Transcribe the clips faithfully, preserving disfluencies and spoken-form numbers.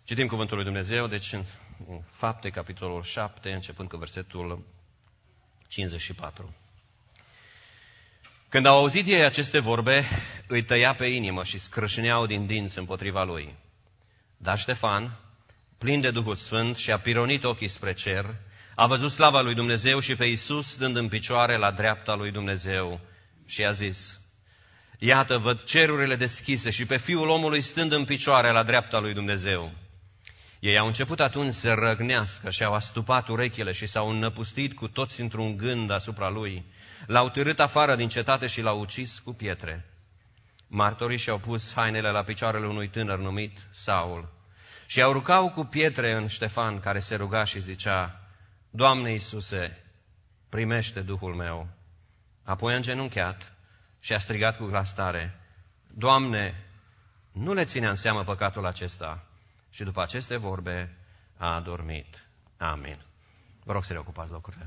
Citim Cuvântul lui Dumnezeu, deci în Fapte, capitolul șapte, începând cu versetul cincizeci și patru. Când au auzit ei aceste vorbe, îi tăia pe inimă și scrâșneau din dinți împotriva lui. Dar Ștefan, plin de Duhul Sfânt și a pironit ochii spre cer, a văzut slava lui Dumnezeu și pe Iisus stând în picioare la dreapta lui Dumnezeu și a zis: Iată, văd cerurile deschise și pe Fiul omului stând în picioare la dreapta lui Dumnezeu. Ei au început atunci să răgnească și au astupat urechile și s-au înnăpustit cu toți într-un gând asupra lui. L-au târât afară din cetate și l-au ucis cu pietre. Martorii și-au pus hainele la picioarele unui tânăr numit Saul și aruncau cu pietre în Ștefan, care se ruga și zicea: Doamne Iisuse, primește Duhul meu. Apoi a îngenunchiat și a strigat cu glas tare: Doamne, nu le ține în seamă păcatul acesta. Și după aceste vorbe a adormit. Amin. Vă rog să reocupați locurile.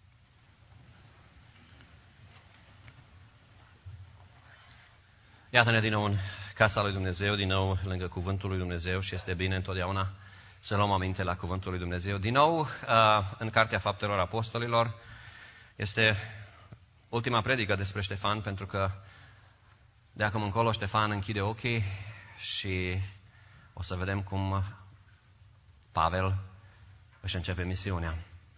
Iată-ne din nou în casa lui Dumnezeu, din nou lângă Cuvântul lui Dumnezeu și este bine întotdeauna să luăm aminte la Cuvântul lui Dumnezeu. Din nou în Cartea Faptelor Apostolilor este ultima predică despre Ștefan, pentru că de acum încolo Ștefan închide ochii și o să vedem cum Pavel își începe misiunea.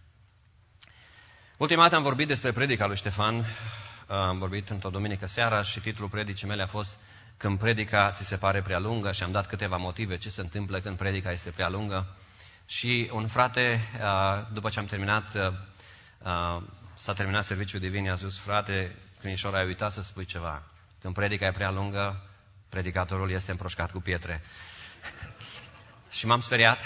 Ultima dată am vorbit despre predica lui Ștefan, am vorbit într-o duminică seara și titlul predicii mele a fost Când predica ți se pare prea lungă, și am dat câteva motive ce se întâmplă când predica este prea lungă. Și un frate, după ce am terminat, s-a terminat serviciul divin, a zis: frate, Crinișor, ai uitat să spui ceva. Când predica e prea lungă, predicatorul este împroșcat cu pietre. Și m-am speriat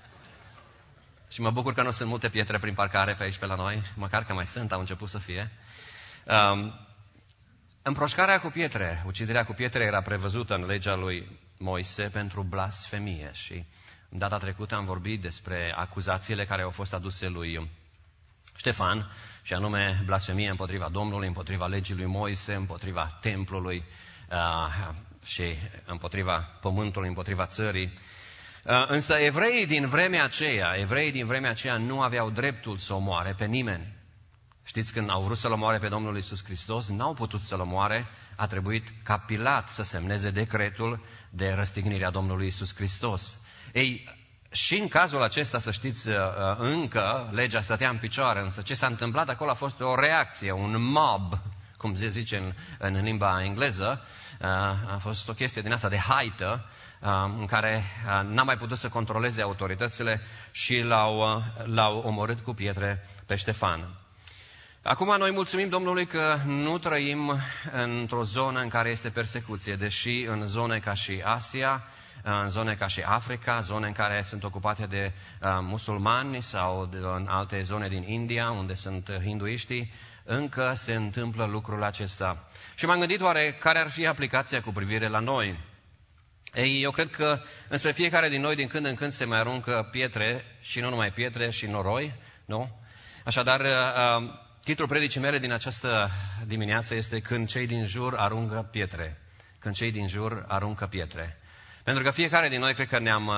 și mă bucur că nu sunt multe pietre prin parcare pe aici pe la noi, măcar că mai sunt, au început să fie. Um, împroșcarea cu pietre, uciderea cu pietre era prevăzută în legea lui Moise pentru blasfemie și în data trecută am vorbit despre acuzațiile care au fost aduse lui Ștefan, și anume blasfemie împotriva Domnului, împotriva legii lui Moise, împotriva templului uh, și împotriva pământului, împotriva țării. Însă evreii din vremea aceea, evreii din vremea aceea nu aveau dreptul să omoare pe nimeni. Știți, când au vrut să-L omoare pe Domnul Iisus Hristos, n-au putut să-L omoare, a trebuit ca Pilat să semneze decretul de răstignire a Domnului Iisus Hristos. Ei, și în cazul acesta, să știți, încă legea stătea în picioare, însă ce s-a întâmplat acolo a fost o reacție, un mob, cum se zice în, în limba engleză, a fost o chestie din asta de haită, în care n-a mai putut să controleze autoritățile și l-au, l-au omorât cu pietre pe Ștefan. Acum noi mulțumim Domnului că nu trăim într-o zonă în care este persecuție, deși în zone ca și Asia, în zone ca și Africa, zone în care sunt ocupate de musulmani sau de, în alte zone din India, unde sunt hinduiștii, încă se întâmplă lucrul acesta. Și m-am gândit, oare care ar fi aplicația cu privire la noi? Ei, eu cred că înspre fiecare din noi, din când în când, se mai aruncă pietre, și nu numai pietre, și noroi, nu? Așadar, titlul predicii mele din această dimineață este Când cei din jur aruncă pietre. Când cei din jur aruncă pietre. Pentru că fiecare din noi, cred că ne-am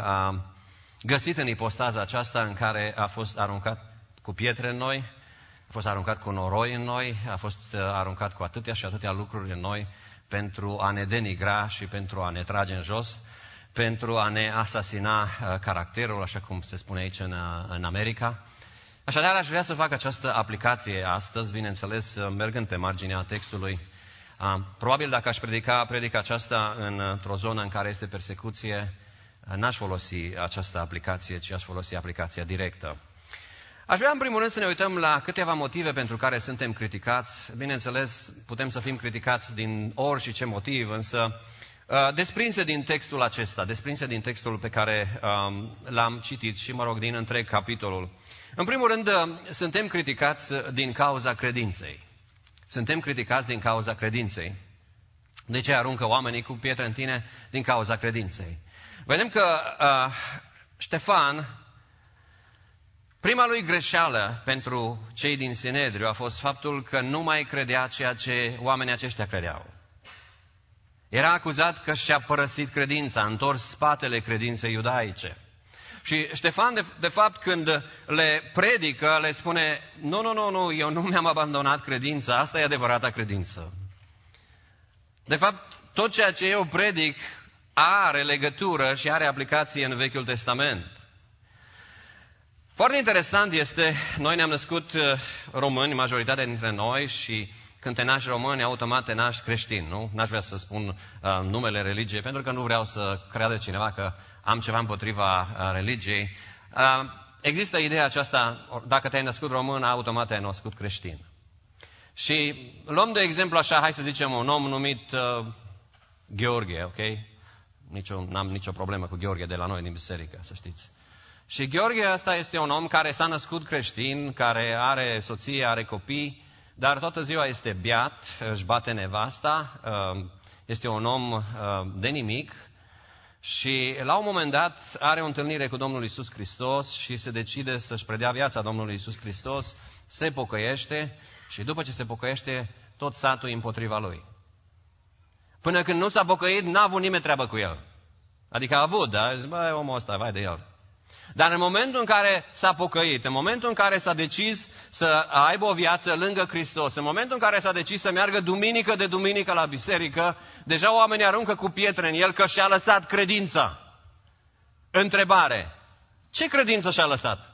găsit în ipostaza aceasta în care a fost aruncat cu pietre în noi, a fost aruncat cu noroi în noi, a fost aruncat cu atâtea și atâtea lucruri în noi, pentru a ne denigra și pentru a ne trage în jos, pentru a ne asasina caracterul, așa cum se spune aici în, în America. Așadar, aș vrea să fac această aplicație astăzi, bineînțeles, mergând pe marginea textului. Probabil dacă aș predica predica aceasta într-o zonă în care este persecuție, n-aș folosi această aplicație, ci aș folosi aplicația directă. Aș vrea în primul rând să ne uităm la câteva motive pentru care suntem criticați. Bineînțeles, putem să fim criticați din orice motiv, însă desprinse din textul acesta, desprinse din textul pe care um, l-am citit și, mă rog, din întreg capitolul. În primul rând, suntem criticați din cauza credinței. Suntem criticați din cauza credinței. De ce aruncă oamenii cu pietre în tine? Din cauza credinței. Vedem că uh, Ștefan, prima lui greșeală pentru cei din Sinedriu a fost faptul că nu mai credea ceea ce oamenii aceștia credeau. Era acuzat că și-a părăsit credința, a întors spatele credinței iudaice. Și Ștefan, de, de fapt, când le predică, le spune, nu, nu, nu, nu, eu nu mi-am abandonat credința, asta e adevărata credință. De fapt, tot ceea ce eu predic are legătură și are aplicație în Vechiul Testament. Foarte interesant este, noi ne-am născut români, majoritatea dintre noi, și când te naști români, automat te naști creștin, nu? N-aș vrea să spun uh, numele religiei, pentru că nu vreau să creadă cineva că am ceva împotriva uh, religiei. Uh, există ideea aceasta, dacă te-ai născut român, automat te-ai născut creștin. Și luăm de exemplu așa, hai să zicem, un om numit uh, Gheorghe, ok? Nicio, n-am nicio problemă cu Gheorghe de la noi din biserică, să știți. Și Gheorghe ăsta este un om care s-a născut creștin, care are soție, are copii, dar toată ziua este beat, își bate nevasta, este un om de nimic și la un moment dat are o întâlnire cu Domnul Iisus Hristos și se decide să-și predea viața Domnului Iisus Hristos, se pocăiește și după ce se pocăiește, tot satul e împotriva lui. Până când nu s-a pocăit, n-a avut nimeni treabă cu el. Adică a avut, dar zice, băi, omul ăsta, vai de el. Dar în momentul în care s-a pocăit, în momentul în care s-a decis să aibă o viață lângă Hristos, în momentul în care s-a decis să meargă duminică de duminică la biserică, deja oamenii aruncă cu pietre în el că și-a lăsat credința. Întrebare. Ce credință și-a lăsat?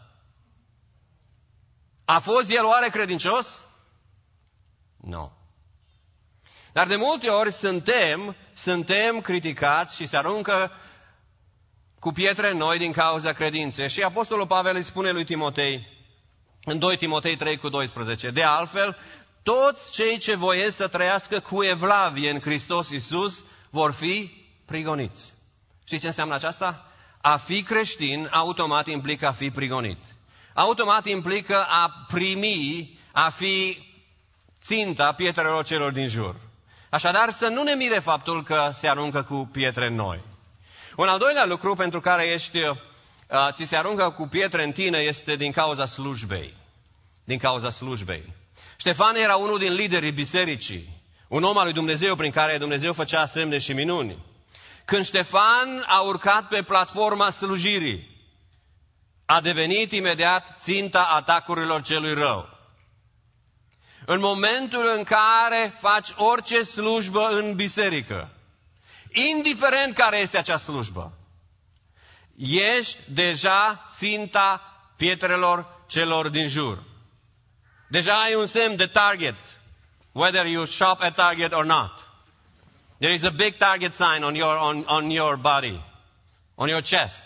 A fost el oare credincios? Nu. Dar de multe ori suntem, suntem criticați și se aruncă cu pietre noi din cauza credinței. Și Apostolul Pavel îi spune lui Timotei, în doi Timotei trei cu doisprezece, de altfel, toți cei ce voiesc să trăiască cu evlavie în Hristos Iisus vor fi prigoniți. Știți ce înseamnă aceasta? A fi creștin automat implică a fi prigonit. Automat implică a primi, a fi ținta pietrelor celor din jur. Așadar, să nu ne mire faptul că se aruncă cu pietre noi. Un al doilea lucru pentru care ești, uh, ți se aruncă cu pietre în tine este din cauza slujbei. Din cauza slujbei. Ștefan era unul din liderii bisericii, un om al lui Dumnezeu prin care Dumnezeu făcea semne și minuni. Când Ștefan a urcat pe platforma slujirii, a devenit imediat ținta atacurilor celui rău. În momentul în care faci orice slujbă în biserică, indiferent care este acea slujbă, ești deja ținta pietrelor celor din jur. Deja ai un semn de target, whether you shop at Target or not. There is a big target sign on your, on, on your body, on your chest.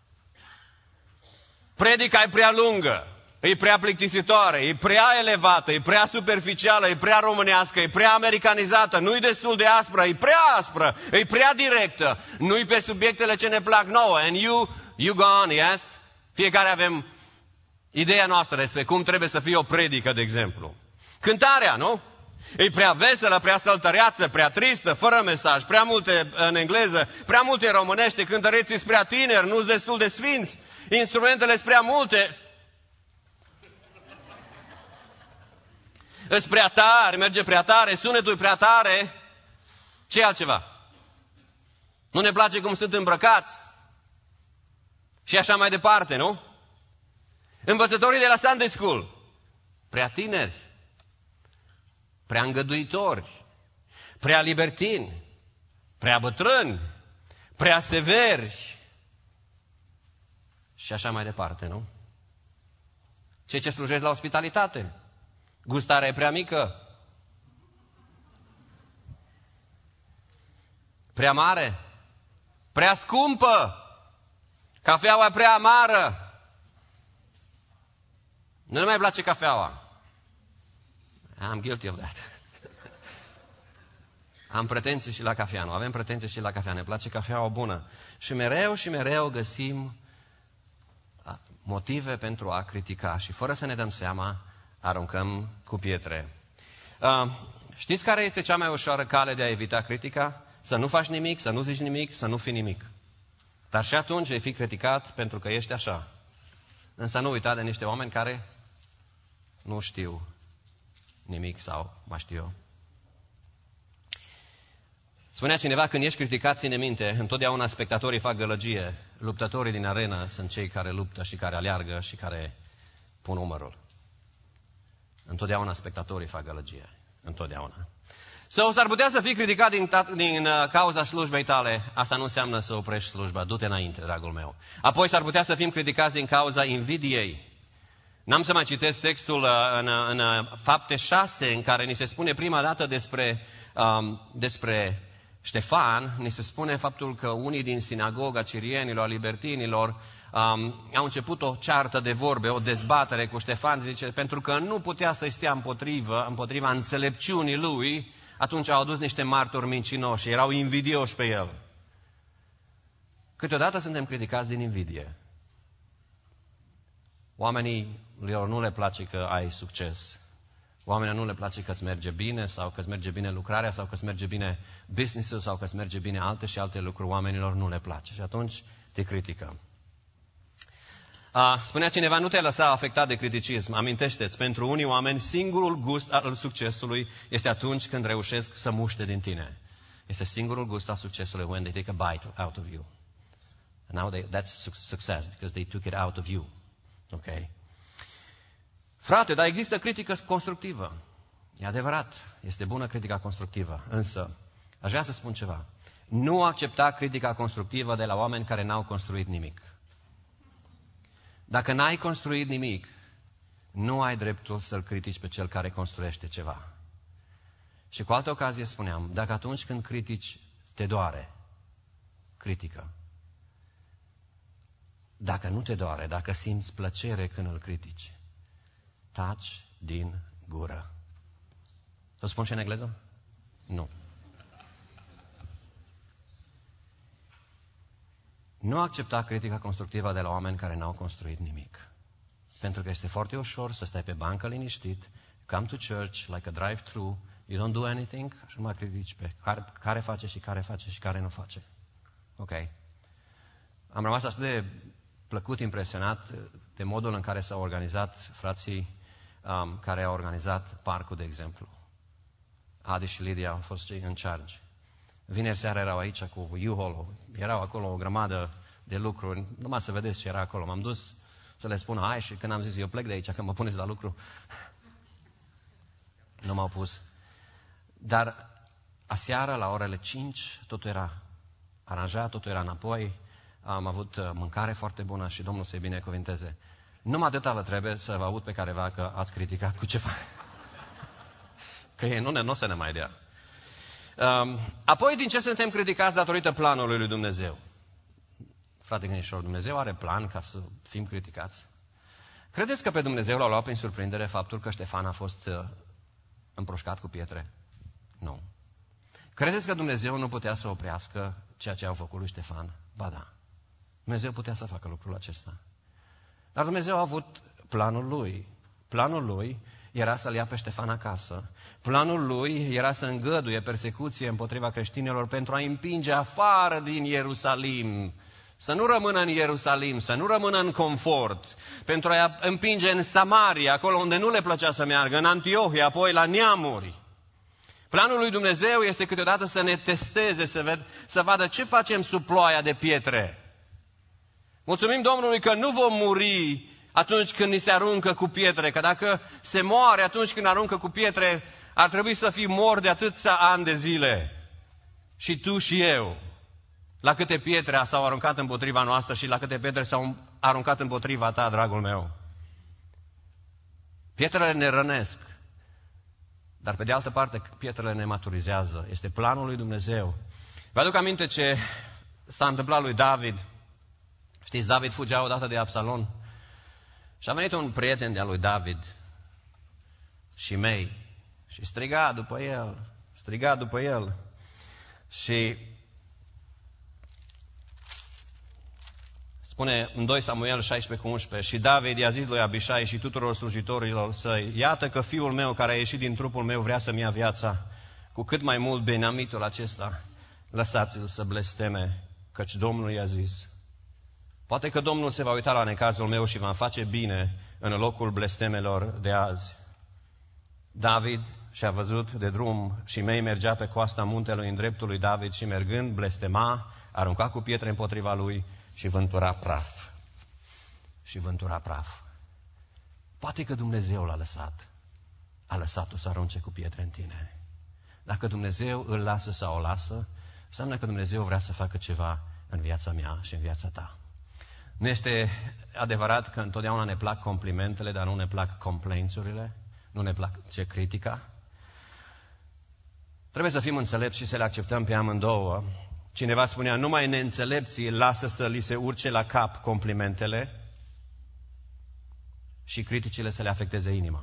Predica e prea lungă, e prea plictisitoare, e prea elevată, e prea superficială, e prea românească, e prea americanizată, nu-i destul de aspră, e prea aspră, e prea directă, nu-i pe subiectele ce ne plac nouă. And you, you go on, yes? Fiecare avem ideea noastră despre cum trebuie să fie o predică, de exemplu. Cântarea, nu? E prea veselă, prea săltăreață, prea tristă, fără mesaj, prea multe în engleză, prea multe în românește, cântăreții sunt prea tineri, nu-s destul de sfinți, instrumentele sunt prea multe. Îți prea tare, merge prea tare, sunetul e prea tare. Ce altceva? Nu ne place cum sunt îmbrăcați? Și așa mai departe, nu? Învățătorii de la Sunday School, prea tineri, prea îngăduitori, prea libertini, prea bătrâni, prea severi și așa mai departe, nu? Cei ce slujesc la ospitalitate, gustarea e prea mică, prea mare, prea scumpă, cafeaua e prea amară. Nu mai place cafeaua. I'm guilty of that. Am pretenții și la cafea, nu? Avem pretenții și la cafea, ne place cafeaua bună. Și mereu și mereu găsim motive pentru a critica și fără să ne dăm seama, aruncăm cu pietre. Uh, știți care este cea mai ușoară cale de a evita critica? Să nu faci nimic, să nu zici nimic, să nu fii nimic. Dar și atunci vei fi criticat pentru că ești așa. Însă nu uita de niște oameni care nu știu nimic sau mai știu eu. Spunea cineva, când ești criticat, ține minte, întotdeauna spectatorii fac gălăgie, luptătorii din arenă sunt cei care luptă și care aleargă și care pun umărul. Întotdeauna spectatorii fac gălăgie, întotdeauna. Sau s-ar putea să fii criticat din, din uh, cauza slujbei tale, asta nu înseamnă să oprești slujba, du-te înainte, dragul meu. Apoi s-ar putea să fim criticați din cauza invidiei. N-am să mai citesc textul uh, în, în uh, Fapte șase, în care ni se spune prima dată despre, um, despre Ștefan, ni se spune faptul că unii din sinagoga cirienilor, a libertinilor, um, au început o ceartă de vorbe, o dezbatere cu Ștefan, zice, pentru că nu putea să-i stea împotrivă, împotriva înțelepciunii lui, atunci au adus niște martori mincinoși și erau invidioși pe el. Câteodată suntem criticați din invidie. Oamenii nu le place că ai succes. Oamenii nu le place că îți merge bine sau că îți merge bine lucrarea sau că îți merge bine business-ul sau că îți merge bine alte și alte lucruri. Oamenilor nu le place și atunci te critică. A, spunea cineva, nu te lăsa afectat de criticism. Amintește-ți, pentru unii oameni singurul gust al succesului este atunci când reușesc să muște din tine. Este singurul gust al succesului when they take a bite out of you. And now they, that's success because they took it out of you. Okay? Frate, dar există critică constructivă. E adevărat, este bună critica constructivă. Însă, aș vrea să spun ceva. Nu accepta critica constructivă de la oameni care n-au construit nimic. Dacă n-ai construit nimic, nu ai dreptul să-l critici pe cel care construiește ceva. Și cu altă ocazie spuneam, dacă atunci când critici te doare, critică. Dacă nu te doare, dacă simți plăcere când îl critici, taci din gură. O spun și în engleză? Nu. Nu accepta critica constructivă de la oameni care n-au construit nimic. Pentru că este foarte ușor să stai pe bancă liniștit, come to church like a drive-thru, you don't do anything, și nu mai critici pe care, care face și care face și care nu face. Ok. Am rămas atât de plăcut, impresionat de modul în care s-au organizat frații um, care au organizat parcul, de exemplu. Adi și Lidia au fost cei în charge. Vineri seara erau aici cu U-Haul, erau acolo o grămadă de lucruri, numai să vedeți ce era acolo. M-am dus să le spun, hai, și când am zis, eu plec de aici, că mă puneți la lucru, nu m-au pus. Dar aseară, la orele cinci, totul era aranjat, totul era înapoi, am avut mâncare foarte bună și Domnul să-i binecuvinteze. Numai atâta vă trebuie să vă aud pe careva că ați criticat cu ceva. Că ei nu, ne, nu o să ne mai dea. Um, apoi, din ce suntem criticați datorită planului lui Dumnezeu? Frate gândișor, Dumnezeu are plan ca să fim criticați? Credeți că pe Dumnezeu l-a luat prin surprindere faptul că Ștefan a fost uh, împroșcat cu pietre? Nu. Credeți că Dumnezeu nu putea să oprească ceea ce au făcut lui Ștefan? Ba da. Dumnezeu putea să facă lucrul acesta. Dar Dumnezeu a avut planul lui. Planul lui era să-l ia pe Ștefan acasă. Planul lui era să îngăduie persecuție împotriva creștinilor pentru a împinge afară din Ierusalim. Să nu rămână în Ierusalim, să nu rămână în confort, pentru a împinge în Samaria, acolo unde nu le plăcea să meargă, în Antiohia, apoi la neamuri. Planul lui Dumnezeu este câteodată să ne testeze, să, ved, să vadă ce facem sub ploaia de pietre. Mulțumim Domnului că nu vom muri atunci când ni se aruncă cu pietre, că dacă se moare atunci când aruncă cu pietre, ar trebui să fii mort de atâția ani de zile. Și tu și eu. La câte pietre s-au aruncat împotriva noastră și la câte pietre s-au aruncat împotriva ta, dragul meu. Pietrele ne rănesc, dar pe de altă parte pietrele ne maturizează. Este planul lui Dumnezeu. Vă aduc aminte ce s-a întâmplat lui David. Știți, David fugea odată de Absalom și a venit un prieten de-a lui David și mei și striga după el, striga după el și spune în doi Samuel șaisprezece cu unsprezece, și David i-a zis lui Abishai și tuturor slujitorilor săi, iată că fiul meu care a ieșit din trupul meu vrea să-mi ia viața, cu cât mai mult Benamitul acesta, lăsați-l să blesteme, căci Domnul i-a zis. Poate că Domnul se va uita la necazul meu și va face bine în locul blestemelor de azi. David și-a văzut de drum și mei mergea pe coasta muntelui în dreptul lui David și mergând blestema, arunca cu pietre împotriva lui și vântura praf. Și vântura praf. Poate că Dumnezeu l-a lăsat. A lăsat-o să arunce cu pietre în tine. Dacă Dumnezeu îl lasă sau o lasă, înseamnă că Dumnezeu vrea să facă ceva în viața mea și în viața ta. Nu este adevărat că întotdeauna ne plac complimentele, dar nu ne plac complaints-urile, nu ne place critica. Trebuie să fim înțelepți și să le acceptăm pe amândouă. Cineva spunea, numai neînțelepții lasă să li se urce la cap complimentele și criticile să le afecteze inima.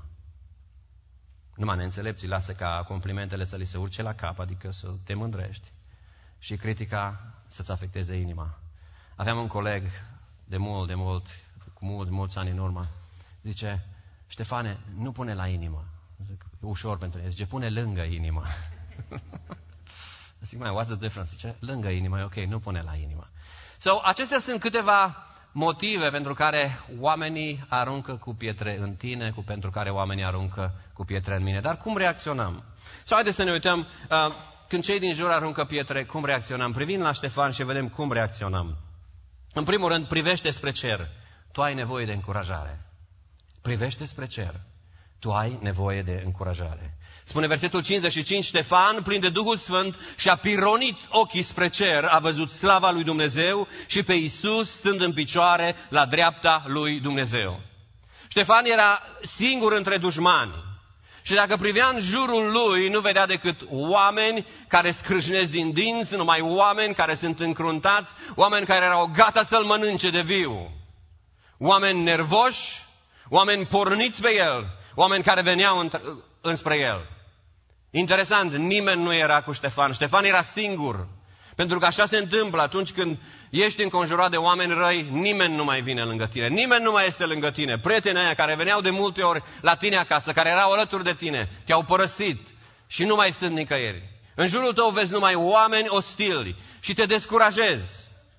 Numai neînțelepții lasă ca complimentele să li se urce la cap, adică să te mândrești, și critica să-ți afecteze inima. Aveam un coleg de mult, de mult, cu mult, mulți ani în urmă, zice, Ștefane, nu pune la inimă. Zic, ușor pentru el. Zice, pune lângă inimă. Zic, mai, what's the difference? Zice, lângă inimă, e ok, nu pune la inimă. So, acestea sunt câteva motive pentru care oamenii aruncă cu pietre în tine, cu pentru care oamenii aruncă cu pietre în mine. Dar cum reacționăm? So, haideți să ne uităm, uh, când cei din jur aruncă pietre, cum reacționăm? Privind la Ștefan și vedem cum reacționăm. În primul rând, privește spre cer. Tu ai nevoie de încurajare. Privește spre cer. Tu ai nevoie de încurajare. Spune versetul cincizeci și cinci, Ștefan, plin de Duhul Sfânt, și-a pironit ochii spre cer, a văzut slava lui Dumnezeu și pe Iisus stând în picioare la dreapta lui Dumnezeu. Ștefan era singur între dușmani. Și dacă privea în jurul lui, nu vedea decât oameni care scrâșnesc din dinți, numai oameni care sunt încruntați, oameni care erau gata să-l mănânce de viu. Oameni nervoși, oameni porniți pe el, oameni care veneau înspre el. Interesant, nimeni nu era cu Ștefan. Ștefan era singur. Pentru că așa se întâmplă atunci când ești înconjurat de oameni răi, nimeni nu mai vine lângă tine. Nimeni nu mai este lângă tine. Prietenii aia care veneau de multe ori la tine acasă, care erau alături de tine, te-au părăsit și nu mai sunt nicăieri. În jurul tău vezi numai oameni ostili și te descurajezi.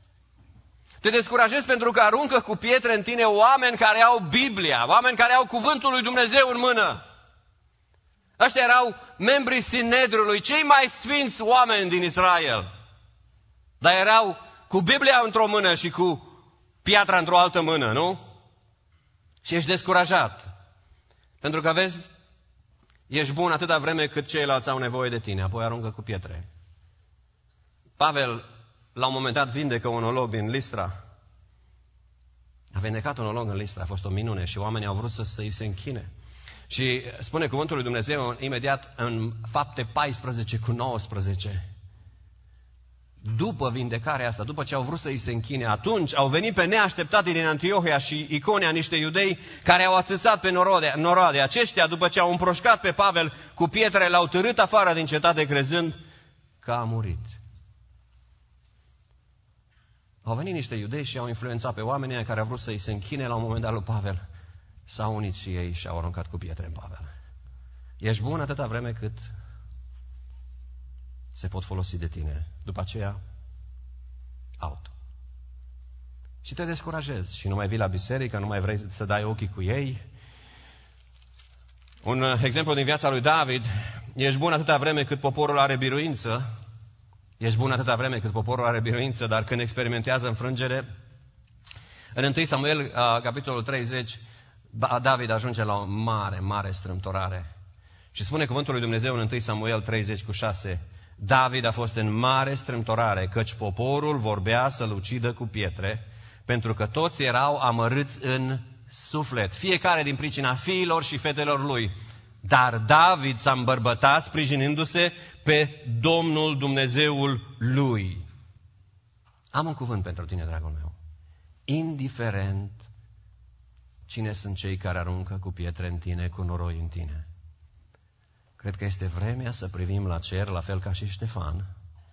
Te descurajezi pentru că aruncă cu pietre în tine oameni care au Biblia, oameni care au cuvântul lui Dumnezeu în mână. Ăștia erau membrii Sinedriului, cei mai sfinți oameni din Israel. Dar erau cu Biblia într-o mână și cu piatra într-o altă mână, nu? Și ești descurajat. Pentru că, vezi, ești bun atâta vreme cât ceilalți au nevoie de tine, apoi aruncă cu pietre. Pavel, la un moment dat, vindecă un olog din Listra. A vindecat un olog în Listra, a fost o minune și oamenii au vrut să, să îi se închine. Și spune cuvântul lui Dumnezeu imediat în Fapte paisprezece cu nouăsprezece. După vindecarea asta, după ce au vrut să îi se închine, atunci au venit pe neașteptate din Antiohia și Iconia niște iudei care au atâțat pe noroade, noroade. Aceștia, după ce au împroșcat pe Pavel cu pietre, l-au târât afară din cetate crezând că a murit. Au venit niște iudei și au influențat pe oamenii care au vrut să îi se închine la un moment dat lui Pavel. S-au unit și ei și au aruncat cu pietre în Pavel. Ești bun atâta vreme cât se pot folosi de tine. După aceea, out. Și te descurajezi și nu mai vii la biserică, nu mai vrei să dai ochii cu ei. Un exemplu din viața lui David, ești bun atâta vreme cât poporul are biruință, ești bun atâta vreme cât poporul are biruință, dar când experimentează înfrângere, în întâi Samuel, capitolul treizeci, David ajunge la o mare, mare strâmtorare. Și spune cuvântul lui Dumnezeu în întâi Samuel treizeci cu șase, David a fost în mare strâmtorare, căci poporul vorbea să-l ucidă cu pietre, pentru că toți erau amărâți în suflet, fiecare din pricina fiilor și fetelor lui. Dar David s-a îmbărbătat sprijinindu-se pe Domnul Dumnezeul lui. Am un cuvânt pentru tine, dragul meu. Indiferent cine sunt cei care aruncă cu pietre în tine, cu noroi în tine, cred că este vremea să privim la cer, la fel ca și Ștefan,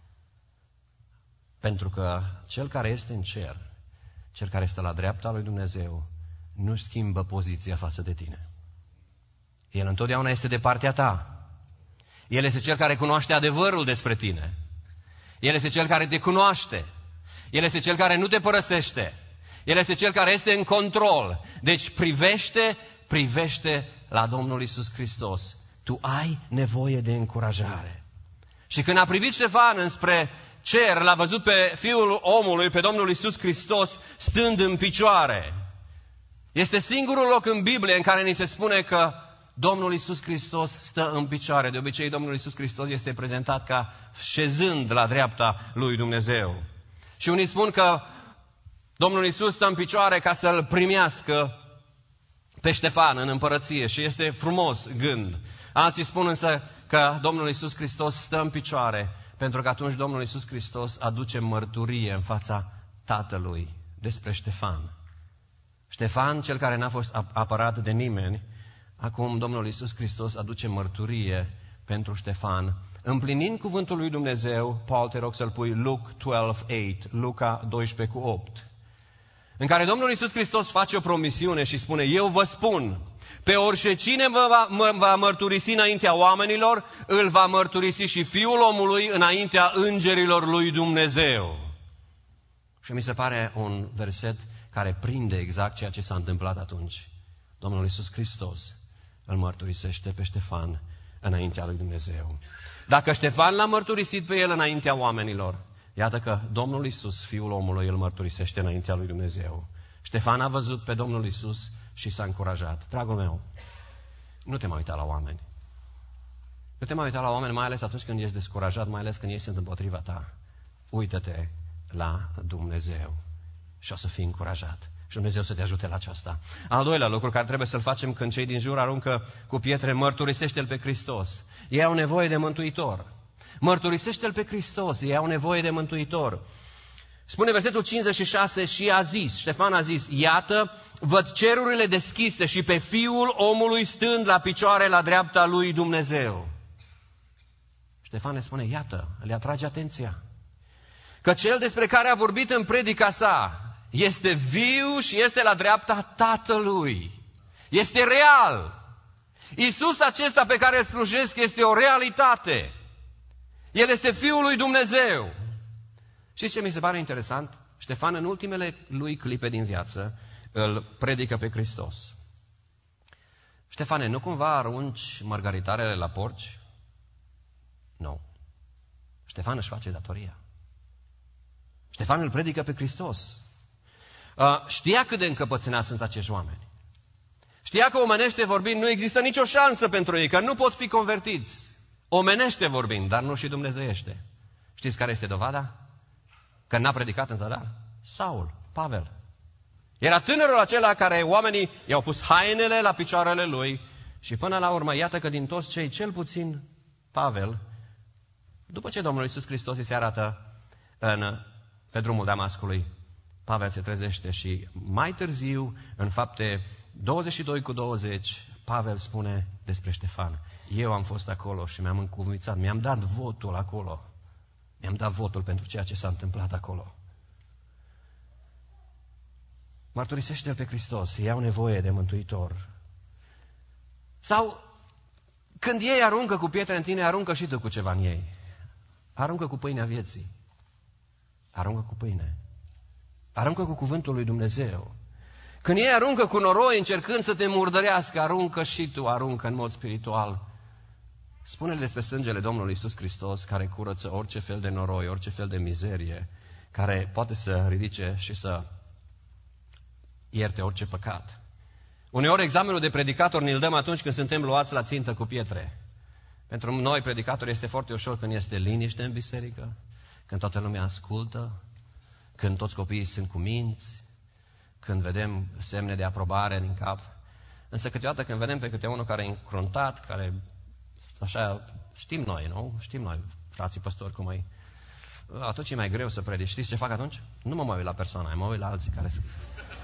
pentru că cel care este în cer, cel care este la dreapta lui Dumnezeu, nu-și schimbă poziția față de tine. El întotdeauna este de partea ta. El este cel care cunoaște adevărul despre tine. El este cel care te cunoaște. El este cel care nu te părăsește. El este cel care este în control. Deci privește, privește la Domnul Iisus Hristos tu ai nevoie de încurajare. Și când a privit Ștefan înspre cer, l-a văzut pe Fiul omului, pe Domnul Iisus Hristos, stând în picioare. Este singurul loc în Biblie în care ni se spune că Domnul Iisus Hristos stă în picioare. De obicei, Domnul Iisus Hristos este prezentat ca șezând la dreapta lui Dumnezeu. Și unii spun că Domnul Iisus stă în picioare ca să-l primească pe Ștefan în împărăție și este frumos gând. Alții spun însă că Domnul Iisus Hristos stă în picioare pentru că atunci Domnul Iisus Hristos aduce mărturie în fața Tatălui despre Ștefan. Ștefan, cel care n-a fost apărat de nimeni, acum Domnul Iisus Hristos aduce mărturie pentru Ștefan. Împlinind cuvântul lui Dumnezeu, Paul, te rog să-l pui Luke doisprezece opt, Luca doisprezece cu opt, în care Domnul Iisus Hristos face o promisiune și spune: eu vă spun, pe oricine vă va, mă, va mărturisi înaintea oamenilor, îl va mărturisi și Fiul omului înaintea îngerilor lui Dumnezeu. Și mi se pare un verset care prinde exact ceea ce s-a întâmplat atunci. Domnul Iisus Hristos îl mărturisește pe Ștefan înaintea lui Dumnezeu. Dacă Ștefan l-a mărturisit pe el înaintea oamenilor, iată că Domnul Iisus, Fiul omului, îl mărturisește înaintea lui Dumnezeu. Ștefan a văzut pe Domnul Iisus și s-a încurajat. Dragul meu, nu te mai uita la oameni. Nu te mai uita la oameni, mai ales atunci când ești descurajat, mai ales când ei sunt împotriva ta. Uită-te la Dumnezeu și o să fii încurajat. Și Dumnezeu să te ajute la aceasta. Al doilea lucru care trebuie să-l facem când cei din jur aruncă cu pietre, mărturisește-L pe Hristos. Ei au nevoie de mântuitor. Mărturisește-L pe Hristos, ei au nevoie de mântuitor. Spune versetul cincizeci și șase: și a zis, Ștefan a zis: iată, văd cerurile deschise și pe Fiul omului stând la picioare la dreapta lui Dumnezeu. Ștefan ne spune: iată, le atrage atenția că cel despre care a vorbit în predica sa este viu și este la dreapta Tatălui. Este real. Iisus acesta pe care îl slujesc este o realitate. El este Fiul lui Dumnezeu. Știți ce mi se pare interesant? Ștefan, în ultimele lui clipe din viață, îl predică pe Hristos. Ștefane, nu cumva arunci mărgaritarele la porci? Nu. Ștefan își face datoria. Ștefan îl predică pe Hristos. Uh, știa cât de încăpățânați sunt acești oameni. Știa că omenește vorbind nu există nicio șansă pentru ei, că nu pot fi convertiți. Omenește vorbind, dar nu și dumnezeiește. Știți care este dovada? Că n-a predicat în zadar? Saul, Pavel. Era tânărul acela care oamenii i-au pus hainele la picioarele lui și până la urmă, iată că din toți cei, cel puțin Pavel, după ce Domnul Iisus Hristos îi se arată în, pe drumul Damascului, Pavel se trezește și mai târziu, în Fapte douăzeci și doi cu douăzeci, Pavel spune despre Ștefan: eu am fost acolo și mi-am încuvânțat, mi-am dat votul acolo. Mi-am dat votul pentru ceea ce s-a întâmplat acolo. Mărturisește-L pe Hristos, ei au nevoie de mântuitor. Sau când ei aruncă cu pietre în tine, aruncă și tu cu ceva în ei. Aruncă cu pâinea vieții. Aruncă cu pâine. Aruncă cu cuvântul lui Dumnezeu. Când ei aruncă cu noroi încercând să te murdărească, aruncă și tu, aruncă în mod spiritual. Spune-le despre sângele Domnului Iisus Hristos care curăță orice fel de noroi, orice fel de mizerie, care poate să ridice și să ierte orice păcat. Uneori examenul de predicator ne-l dăm atunci când suntem luați la țintă cu pietre. Pentru noi predicator este foarte ușor când este liniște în biserică, când toată lumea ascultă, când toți copiii sunt cuminți, când vedem semne de aprobare din cap. Însă câteodată când vedem pe câte unul care e încruntat, care așa știm noi, nu? Știm noi, frații păstori, cum e. Atunci e mai greu să predici. Știți ce fac atunci? Nu mă mai uit la persoana, mă uit la alții care sunt.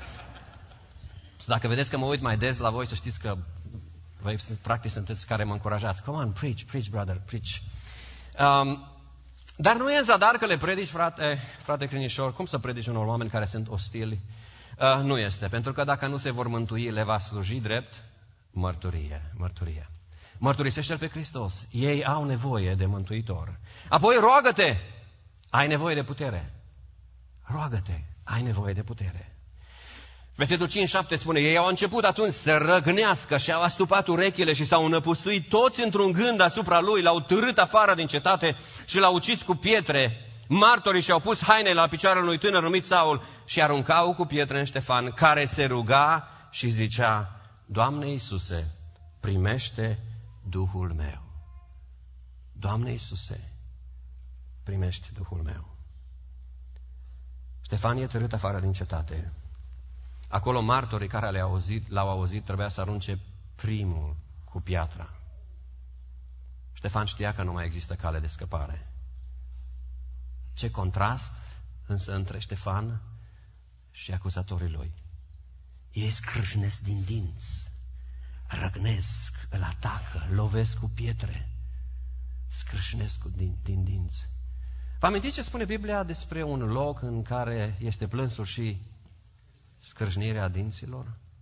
Dacă vedeți că mă uit mai des la voi, să știți că voi practic sunteți care mă încurajați. Come on, preach, preach, brother, preach. Um, dar nu e în zadar că le predici, frate, frate Crinișor. Cum să predici unor oameni care sunt ostili? Uh, nu este, pentru că dacă nu se vor mântui, le va sluji drept mărturie, mărturie. Mărturisește-L pe Hristos. Ei au nevoie de mântuitor. Apoi roagă-te. Ai nevoie de putere. Roagă-te. Ai nevoie de putere. Versetul cinci șapte spune, ei au început atunci să răgnească și au astupat urechile și s-au înăpustuit toți într-un gând asupra lui, l-au târât afară din cetate și l-au ucis cu pietre. Martorii și-au pus hainele la picioarele unui tânăr numit Saul și aruncau cu pietre în Ștefan, care se ruga și zicea, Doamne Iisuse, primește Duhul meu. Doamne Iisuse, primește Duhul meu. Ștefan e târât afară din cetate. Acolo martorii care le-au auzit, l-au auzit trebuia să arunce primul cu piatra. Ștefan știa că nu mai există cale de scăpare. Ce contrast însă între Ștefan și acuzatorii lui. Ei scrâșnesc din dinți, răgnesc, îl atacă, lovesc cu pietre, scrâșnesc din, din dinți. Vă amintiți ce spune Biblia despre un loc în care este plânsul și scrâșnirea dinților?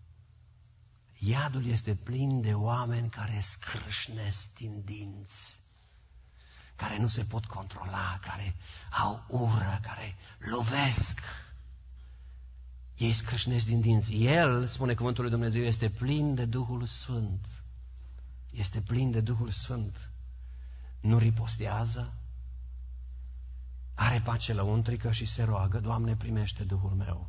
Iadul este plin de oameni care scrâșnesc din dinți, care nu se pot controla, care au ură, care lovesc. Ei scrâșnesc din dinți. El, spune cuvântul lui Dumnezeu, este plin de Duhul Sfânt. Este plin de Duhul Sfânt. Nu ripostează, are pace lăuntrică și se roagă, Doamne, primește Duhul meu.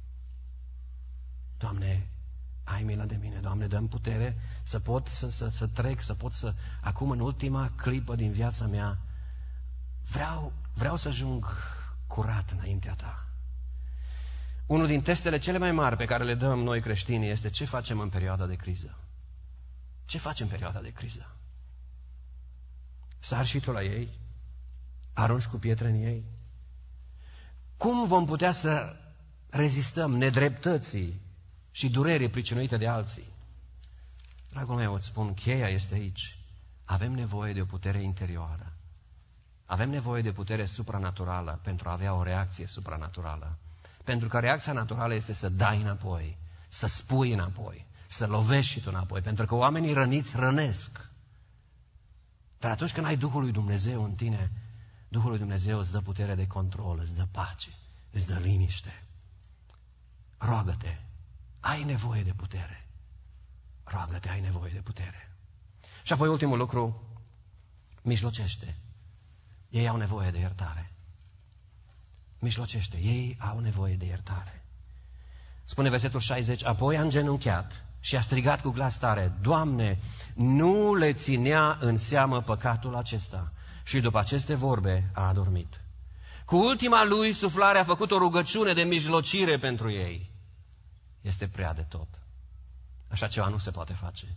Doamne, ai milă de mine, Doamne, dă-mi putere să pot să, să, să trec, să pot să, acum în ultima clipă din viața mea, vreau, vreau să ajung curat înaintea Ta. Unul din testele cele mai mari pe care le dăm noi creștini este ce facem în perioada de criză. Ce facem în perioada de criză? Sari și tu la ei? Arunci cu pietre în ei? Cum vom putea să rezistăm nedreptății și durerii pricinuite de alții? Dragul meu, îți spun, cheia este aici. Avem nevoie de o putere interioară. Avem nevoie de putere supranaturală pentru a avea o reacție supranaturală. Pentru că reacția naturală este să dai înapoi, să spui înapoi, să lovești și tu înapoi. Pentru că oamenii răniți rănesc. Dar atunci când ai Duhul lui Dumnezeu în tine, Duhul lui Dumnezeu îți dă putere de control, îți dă pace, îți dă liniște. Roagă-te, ai nevoie de putere. Roagă-te, ai nevoie de putere. Și apoi ultimul lucru, mijlocește. Ei au nevoie de iertare. Mijlocește, ei au nevoie de iertare. Spune versetul șaizeci, apoi a îngenunchiat și a strigat cu glas tare, Doamne, nu le ținea în seamă păcatul acesta. Și după aceste vorbe a adormit. Cu ultima lui suflare a făcut o rugăciune de mijlocire pentru ei. Este prea de tot. Așa ceva nu se poate face.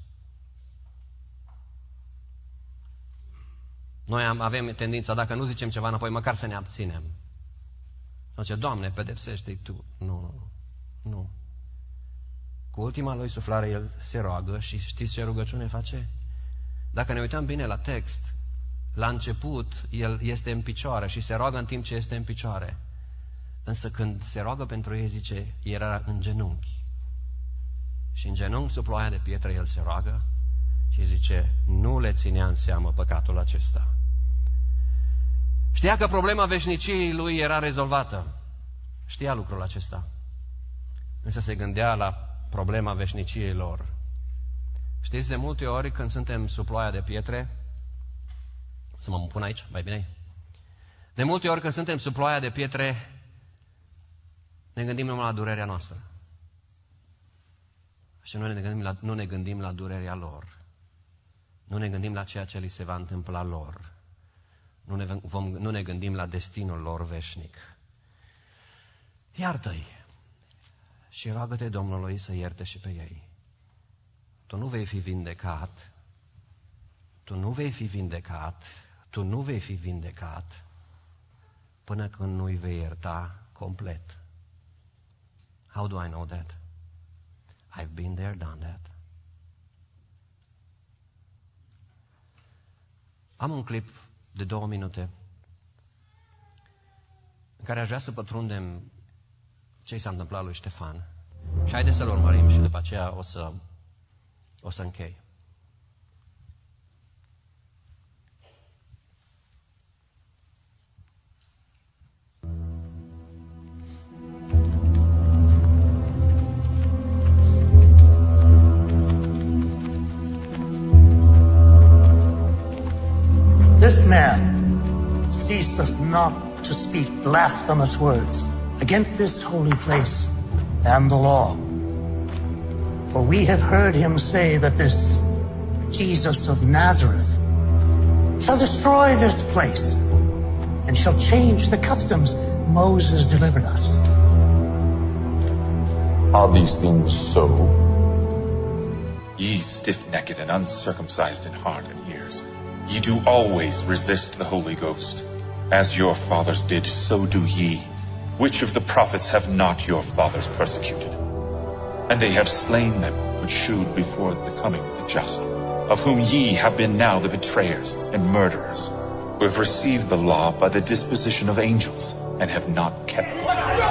Noi am, avem tendința, dacă nu zicem ceva înapoi, măcar să ne abținem. Zice, Doamne, pedepsește-i Tu. Nu, nu, nu. Cu ultima lui suflare el se roagă și știți ce rugăciune face? Dacă ne uităm bine la text, la început el este în picioare și se roagă în timp ce este în picioare. Însă când se roagă pentru ei, zice, era în genunchi. Și în genunchi, sub ploaia de pietre, el se roagă și zice, nu le ținea în seamă păcatul acesta. Știa că problema veșniciei lui era rezolvată. Știa lucrul acesta. Însă se gândea la problema veșniciei lor. Știți, de multe ori când suntem sub ploaia de pietre, să mă pun aici, mai bine? De multe ori când suntem sub ploaia de pietre, ne gândim numai la durerea noastră. Și nu ne gândim la, nu ne gândim la durerea lor. Nu ne gândim la ceea ce li se va întâmpla lor. Nu ne, vom, nu ne gândim la destinul lor veșnic. Iartă-i și roagă-te Domnului să ierte și pe ei. Tu nu vei fi vindecat, tu nu vei fi vindecat, tu nu vei fi vindecat până când nu-i vei ierta complet. How do I know that? I've been there, done that. Am un clip de două minute în care aș vrea să pătrundem ce s-a întâmplat lui Ștefan. Și haideți să-l urmărim și după aceea o să, o să închei. not to speak blasphemous words against this holy place and the law. For we have heard him say that this Jesus of Nazareth shall destroy this place and shall change the customs Moses delivered us. Are these things so? Ye stiff-necked and uncircumcised in heart and ears, ye do always resist the Holy Ghost. As your fathers did, so do ye. Which of the prophets have not your fathers persecuted? And they have slain them which shewed before the coming of the just, of whom ye have been now the betrayers and murderers, who have received the law by the disposition of angels, and have not kept it.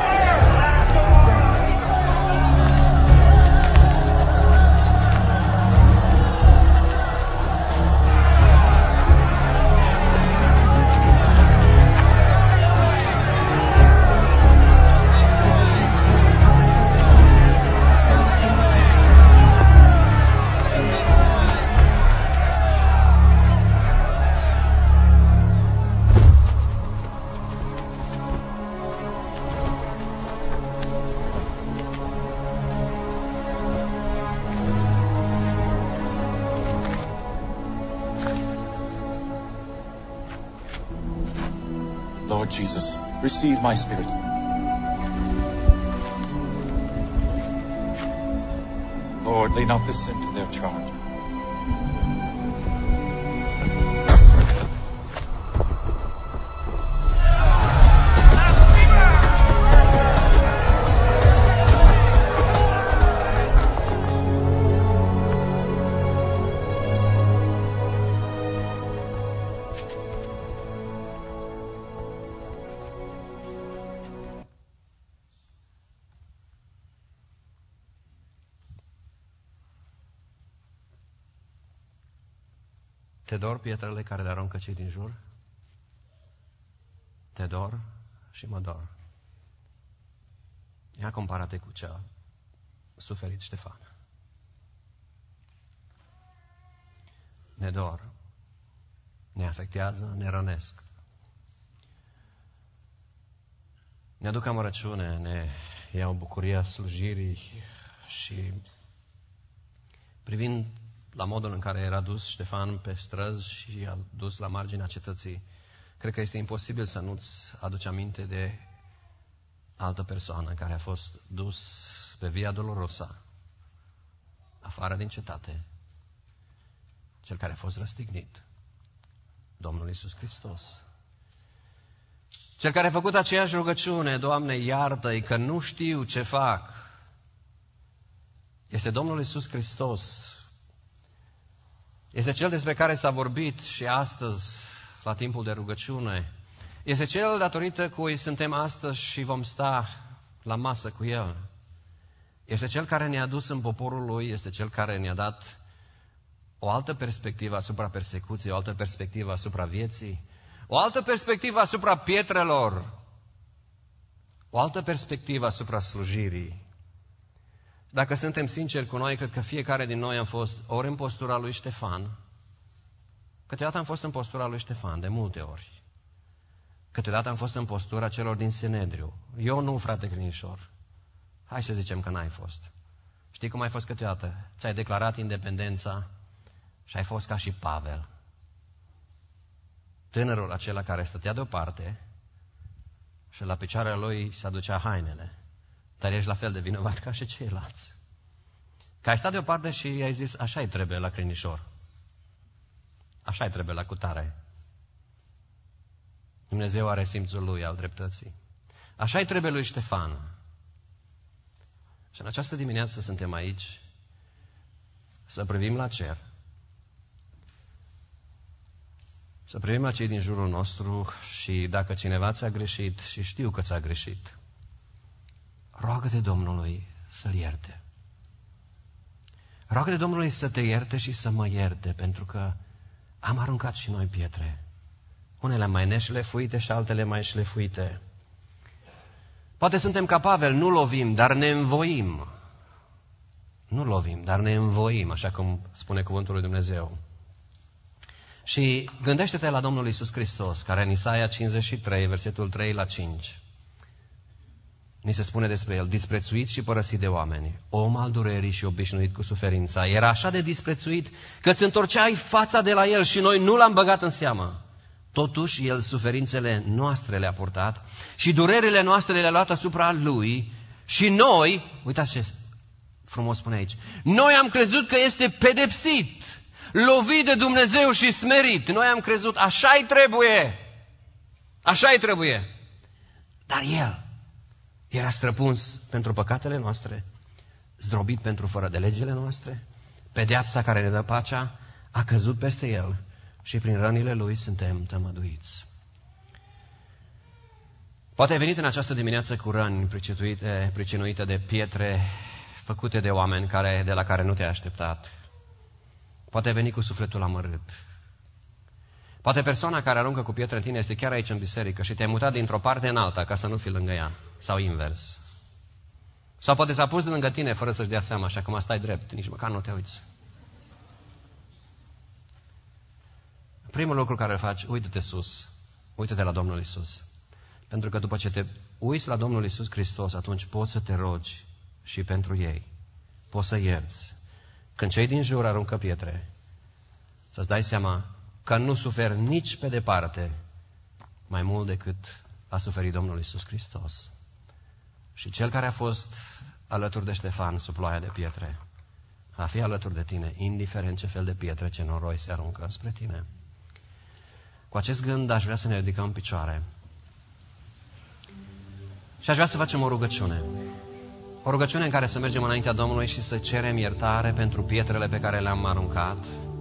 Lord Jesus, receive my spirit. Lord, lay not this sin to their charge. Te dor pietrele care le aruncă cei din jur? Te dor și mă dor. Ia comparate cu ce a suferit Ștefan. Ne dor, ne afectează, ne rănesc. Ne aduc amărăciune, ne iau bucuria slujirii și privind la modul în care era dus Ștefan pe străzi și a dus la marginea cetății, cred că este imposibil să nu-ți aduci aminte de altă persoană care a fost dus pe Via Dolorosa, afară din cetate, cel care a fost răstignit, Domnul Iisus Hristos. Cel care a făcut aceeași rugăciune, Doamne, iartă-i că nu știu ce fac, este Domnul Iisus Hristos. Este Cel despre care s-a vorbit și astăzi, la timpul de rugăciune. Este Cel datorită cui suntem astăzi și vom sta la masă cu El. Este Cel care ne-a dus în poporul Lui, este Cel care ne-a dat o altă perspectivă asupra persecuției, o altă perspectivă asupra vieții, o altă perspectivă asupra pietrelor, o altă perspectivă asupra slujirii. Dacă suntem sinceri cu noi, cred că fiecare din noi am fost ori în postura lui Ștefan, câteodată am fost în postura lui Ștefan, de multe ori. Câteodată am fost în postura celor din Sinedriu. Eu nu, frate Crinișor. Hai să zicem că n-ai fost. Știi cum ai fost câteodată? Ți-ai declarat independența și ai fost ca și Pavel. Tânărul acela care stătea deoparte și la picioarele lui se aducea hainele. Dar ești la fel de vinovat ca și ceilalți. Că ai stat deoparte și ai zis, așa-i trebuie la Crinișor. Așa-i trebuie la cutare. Dumnezeu are simțul lui al dreptății. Așa-i trebuie lui Ștefan. Și în această dimineață suntem aici să privim la cer. Să privim la cei din jurul nostru și dacă cineva ți-a greșit și știu că ți-a greșit, roagă-te Domnului să-l ierte. Roagă-te Domnului să te ierte și să mă ierte, pentru că am aruncat și noi pietre. Unele mai neșlefuite și altele mai șlefuite. Poate suntem ca Pavel, nu lovim, dar ne învoim. Nu lovim, dar ne învoim, așa cum spune cuvântul lui Dumnezeu. Și gândește-te la Domnul Iisus Hristos, care în Isaia cincizeci și trei, versetul trei la cinci, ni se spune despre el: disprețuit și părăsit de oameni, om al durerii și obișnuit cu suferința. Era așa de disprețuit că îți întorceai fața de la el și noi nu l-am băgat în seamă. Totuși, el suferințele noastre le-a purtat și durerile noastre le-a luat asupra lui și noi, uitați ce frumos spune aici, noi am crezut că este pedepsit, lovit de Dumnezeu și smerit. Noi am crezut, așa-i trebuie, așa-i trebuie. Dar el era străpuns pentru păcatele noastre, zdrobit pentru fără de legile noastre, pedeapsa care ne dă pacea a căzut peste el și prin rănile lui suntem tămăduiți. Poate ai venit în această dimineață cu răni pricinuite, pricinuite de pietre făcute de oameni care, de la care nu te-ai așteptat. Poate ai venit cu sufletul amărât. Poate persoana care aruncă cu pietre în tine este chiar aici în biserică și te-ai mutat dintr-o parte în alta ca să nu fii lângă ea, sau invers. Sau poate s-a pus lângă tine fără să-și dea seama și acum stai drept, nici măcar nu te uiți. Primul lucru care îl faci, uită-te sus, uită-te la Domnul Iisus. Pentru că după ce te uiți la Domnul Iisus Hristos, atunci poți să te rogi și pentru ei. Poți să ierți. Când cei din jur aruncă pietre, să-ți dai seama că nu suferi nici pe departe mai mult decât a suferit Domnul Iisus Hristos. Și cel care a fost alături de Ștefan sub ploaia de pietre va fi alături de tine, indiferent ce fel de pietre, ce noroi se aruncă spre tine. Cu acest gând aș vrea să ne ridicăm în picioare și aș vrea să facem o rugăciune. O rugăciune în care să mergem înaintea Domnului și să cerem iertare pentru pietrele pe care le-am aruncat.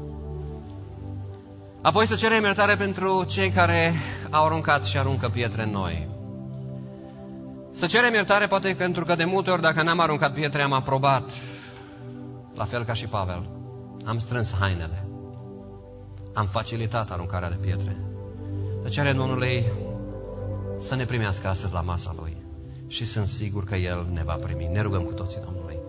Apoi să cerem iertare pentru cei care au aruncat și aruncă pietre în noi. Să cerem iertare poate pentru că de multe ori dacă n-am aruncat pietre am aprobat, la fel ca și Pavel. Am strâns hainele. Am facilitat aruncarea de pietre. Să cerem Domnului să ne primească astăzi la masa Lui. Și sunt sigur că El ne va primi. Ne rugăm cu toții Domnului.